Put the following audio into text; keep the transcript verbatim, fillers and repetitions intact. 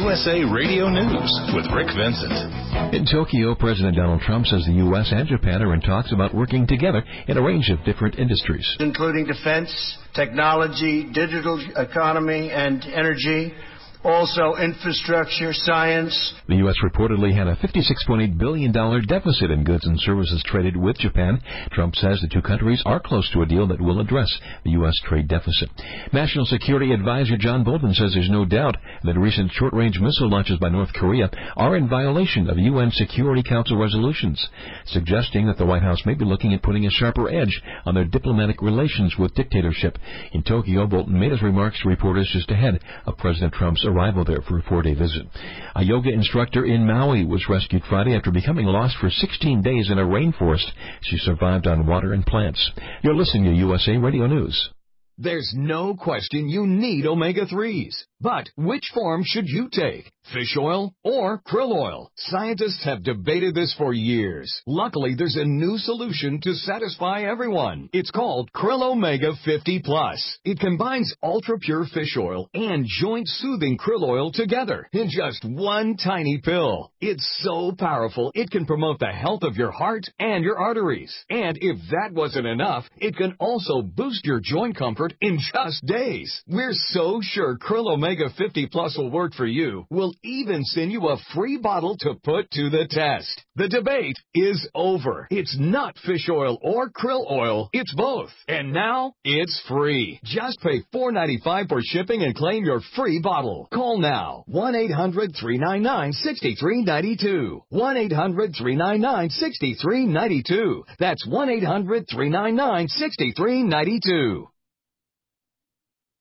U S A Radio News with Rick Vincent. In Tokyo, President Donald Trump says the U S and Japan are in talks about working together in a range of different industries, including defense, technology, digital economy, and energy. Also, infrastructure, science. The U S reportedly had a fifty-six point eight billion dollars deficit in goods and services traded with Japan. Trump says the two countries are close to a deal that will address the U S trade deficit. National Security Advisor John Bolton says there's no doubt that recent short-range missile launches by North Korea are in violation of U N Security Council resolutions, suggesting that the White House may be looking at putting a sharper edge on their diplomatic relations with dictatorship. In Tokyo, Bolton made his remarks to reporters just ahead of President Trump's arrival there for a four-day visit. A yoga instructor in Maui was rescued Friday after becoming lost for sixteen days in a rainforest. She survived on water and plants. You're listening to U S A Radio News. There's no question you need omega threes. But which form should you take? Fish oil or krill oil? Scientists have debated this for years. Luckily, there's a new solution to satisfy everyone. It's called Krill Omega fifty plus. It combines ultra-pure fish oil and joint-soothing krill oil together in just one tiny pill. It's so powerful, it can promote the health of your heart and your arteries. And if that wasn't enough, it can also boost your joint comfort in just days. We're so sure Krill Omega fifty plus will work for you. We'll even send you a free bottle to put to the test. The debate is over. It's not fish oil or krill oil. It's both. And now it's free. Just pay four dollars and ninety-five cents for shipping and claim your free bottle. Call now. one eight hundred three nine nine six three nine two. one eight hundred three nine nine six three nine two. That's one eight hundred three nine nine six three nine two.